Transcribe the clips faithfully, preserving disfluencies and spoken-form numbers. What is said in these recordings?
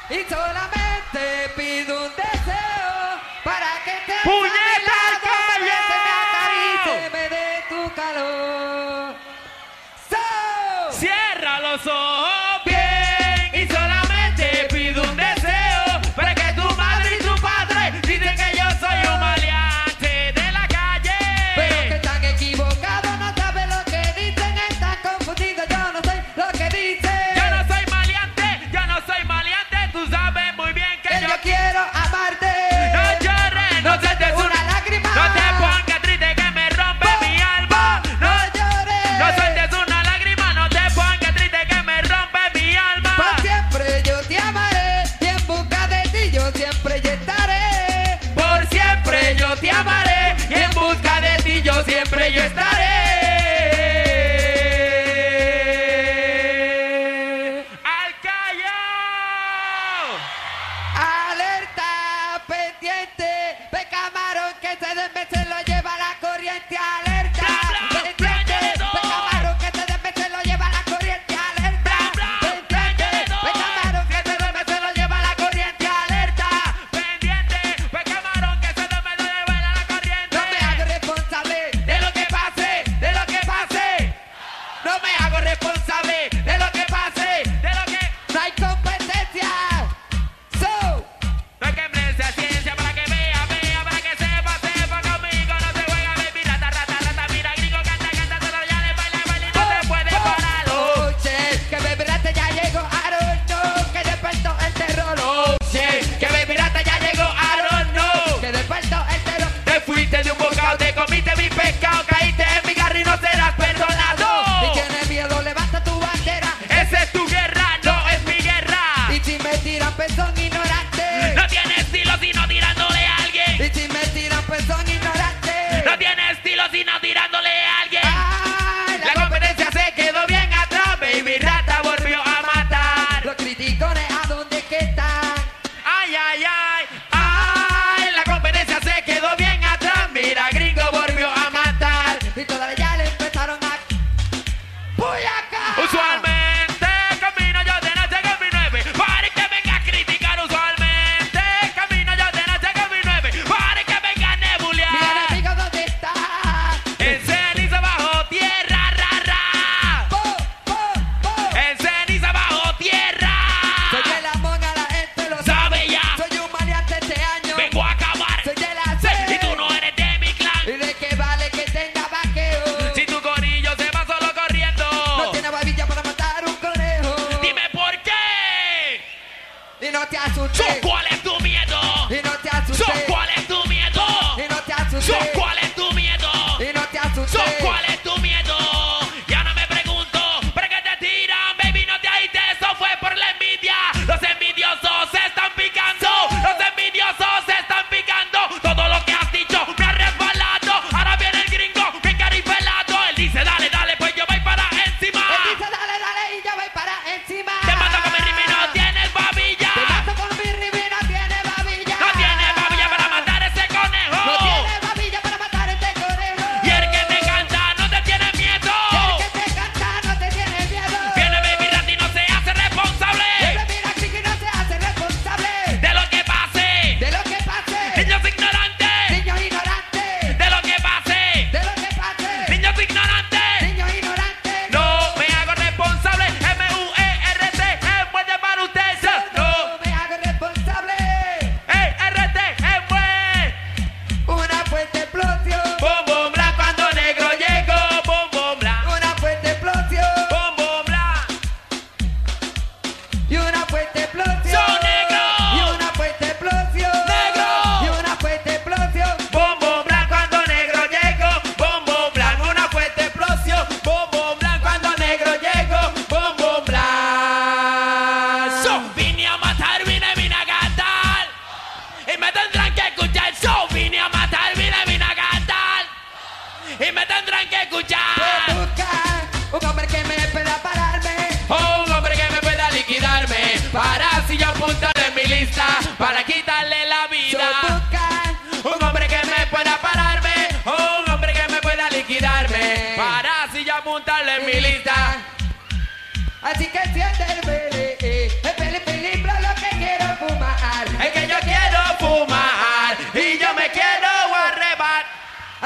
y solamente pido un deseo para que te ¡Puñeta al callo! Me acaricie, me dé tu calor. So, Cierra los ojos bien y solamente pido un deseo para que tu madre y tu padre dicen que yo soy un maleante de la calle. pero que están equivocados, no saben lo que dicen, están confundidos, yo no sé lo que dicen. Yo no soy maleante, yo no soy maleante, tú sabes muy bien que Que yo yo quiero amarte. no llores, no se te una lágrima. no te pongas triste que me rompe mi alma. No, No llores. no sueltes una lágrima, no te pongas triste que me rompe mi alma. Por siempre yo te amaré y en busca de ti yo siempre yo estaré. Por siempre yo te amaré y en busca de ti yo siempre yo estaré. ¡Al Callao! Alerta, pendiente, ve camarón que se desme se lo lleva la corriente. Alerta, Bla, bla, pendiente, bla, ve camarón que se desme se lo lleva la corriente. Alerta, Bla, bla, pendiente, bla, ve camarón que se desme se lo lleva la corriente. Alerta, Pendiente, pues camarón que se te me lo lleva la corriente. no me hago responsable De lo que pase, de lo que pase. no me hago responsable De lo que pase, de lo que... no hay competencia. So, No hay que emplearse a ciencia para que vea, vea, para que sepa, sepa conmigo. No se juega, baby, rata, rata, rata. Mira, gringo, canta, canta, todo ya le baila, baila y no se puede parar. Oh, oye, que me miraste ya llegó Aaron, no, que despertó el terror. oh, shit, que baby, rata ya llegó, I don't know. Que despertó el terror. Te fuiste de un bocado, te comiste mi pescado, caíste en mi garra y no serás perdonado. Si tienes miedo, levanta tu bandera. Esa es tu guerra, no es mi guerra. Y si me tiran, pues son ignorantes. No tiene estilo sino tirándole a alguien. Y si me tiran, pues son ignorantes. No tiene estilo sino tirándole a alguien. Ay, La competencia se quedó bien atrás, baby rata volvió a matar. Los criticones, ¿a dónde que están? Ay, ay, ay, ay, la competencia se quedó bien atrás. Mira, gringo volvió a matar. Y todavía ya le empezaron a... ¡Puy acá! Usualmente camino yo de noche con mi nueve, para que venga a criticar. Usualmente camino yo de noche con mi nueve, para que venga a Mi nebulear. enemigo, ¿dónde está? En ceniza bajo tierra, ra, ra. ¡Po, po, po! En ceniza bajo tierra. Soy el amor a la gente, lo Sabe ya, Soy un maleante este año. vengo a acabar. Soy de la Sí, C. y tú no eres de mi clan. ¿Y de qué vale que tenga vaqueo? Si tu corillo se va solo corriendo. No tiene babilla para matar un conejo. Dime por qué. Y no te So, asustes. ¿cuál es tu miedo? Y no te So, asustes. ¿cuál es tu miedo? Y no te So, asustes. ¿cuál es tu miedo? Y no te So, asustes. ¿cuál es tu miedo? Ya no me pregunto, ¿para qué te tiran? Baby, no te aíste, eso fue por la envidia. Los envidiosos se están picando. Los envidiosos se están picando. Todo lo que has dicho me ha resbalado. Ahora viene el gringo, que caripelado. Él dice, dale, dale, pues yo voy para encima. Él dice dale, dale y yo voy para encima. Te mato con mi rimi, no tienes babilla. Te mato con mi rimi, no tiene babilla. No tiene babilla para matar ese conejo. No tiene babilla para matar este conejo. Y el que te canta no te tiene miedo. Y el que te canta no te tiene miedo. Viene baby rat y no se hace responsable Él mira aquí que no se hace responsable de lo que pase. de lo que pase. Niños ignorantes. Niños ignorantes. De lo que pase. De lo que pase. Niños ignorantes. Niños ignorantes. No me hago responsable. M U E R T es muerte para usted. No. No me hago responsable. Eh, R T es muerte. Una fuerte explosión. Bom, bom, bla, cuando negro llegó. Bom, bom, bla. Una fuerte explosión. Bom, bom, bla. Y una fuerte explosión. Son negros. Y una fuerte explosión. Negro. Y una fuerte explosión. Bom, bom, bla, cuando negro llegó. Bom, bom, bla, una fuerte explosión. Bom, bom, bla, cuando negro llegó. Bom, bom, bla. So, vine a matar, vine, vine a cantar. Y me tendrán que escuchar. So, vine a matar, vine, vine a cantar. Y me tendrán que escuchar. Voy a buscar un hombre que me pueda pararme. Oh, un hombre que me pueda liquidarme. Para si yo apuntarle en mi lista. Para quitarle la Yo vida. buscar Un hombre que me pueda pararme, oh, un hombre que me pueda liquidarme, para así ya apuntarle en mi lista. Así que siente el pele, el pele, pele, lo que quiero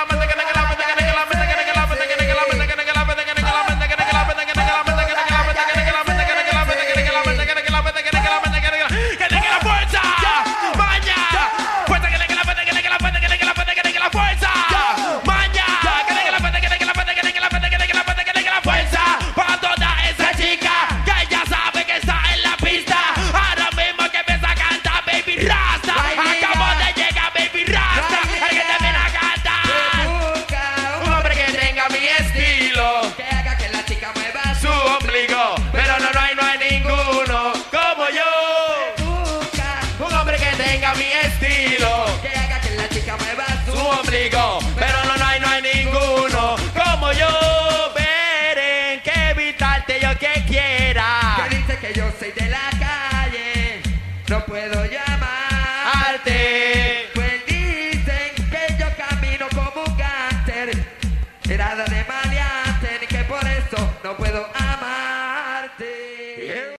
Mi estilo, que haga que la chica mueva su su ombligo, pero no, no hay, no hay ninguno como yo. Veré que evitarte yo que quiera. que dice que yo soy de la calle, no puedo llamarte. Pues dicen que yo camino como un gánster, herada de maleante, que por eso no puedo amarte.